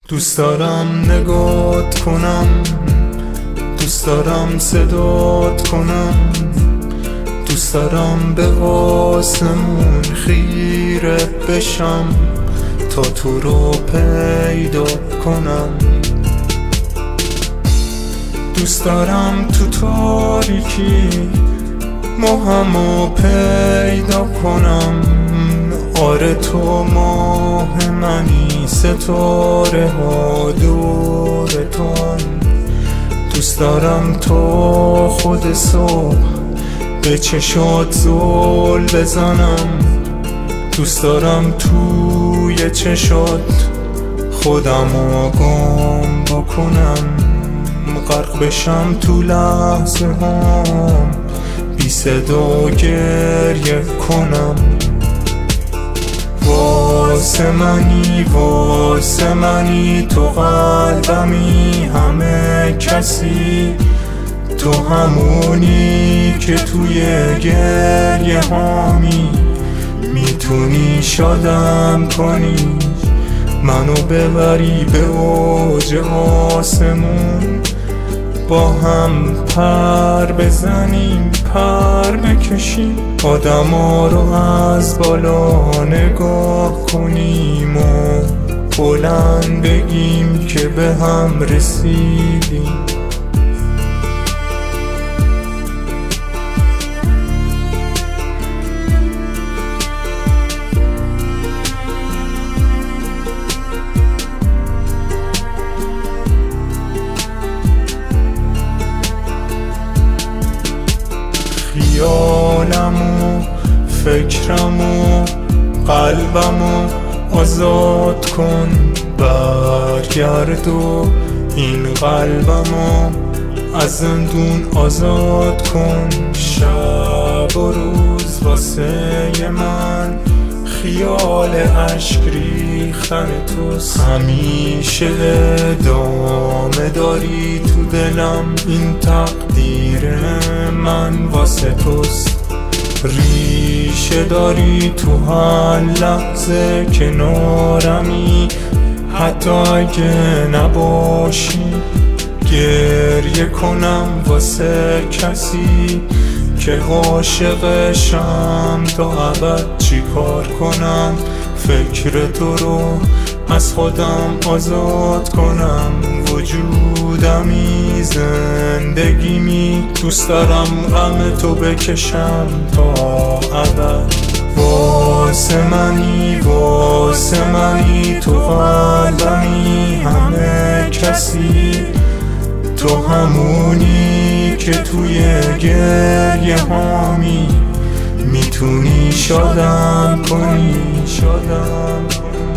دوست دارم نگات کنم، دوست دارم صدات کنم، دوست دارم به آسمون خیره بشم تا تو رو پیدا کنم. دوست دارم تو تاریکی ماهمو پیدا کنم. آره تو ماه منی، ستاره ها دور تون. دوست دارم تو خود صبح به چشات زل بزنم. دوست دارم توی چشات خودمو گم بکنم، غرق بشم تو لحظه هام، بی صدا گریه کنم. واسه منی تو قلبمی، همه کسی تو همونی که توی گریه هامی. میتونی شادم کنی، منو ببری به اوج آسمون، با هم پر بزنیم، پر بکشیم، آدما رو از بالا نگاه کنیم و بلند بگیم که به هم رسیدیم. خیالمو، فکرمو، قلبمو آزاد کن. برگرد و این قلبمو از زندون آزاد کن. شب و روز واسه من خیال عشق ریختن توست. همیشه ادامه داری تو دلم، این تقدیر من واسه توست. ریشه داری تو هر لحظه کنارمی، حتی اگه نباشی. گریه کنم واسه کسی که عاشقشم تا ابد. چی کار کنم فکر تو رو از خودم آزاد کنم. وجودمی، زندگیمی، دوست دارم غم تو بکشم تا ابد. واسه منی تو قلبمی، همه کسی تو همونی که توی گریه هامی. میتونی شادم کنی، شادم کنی.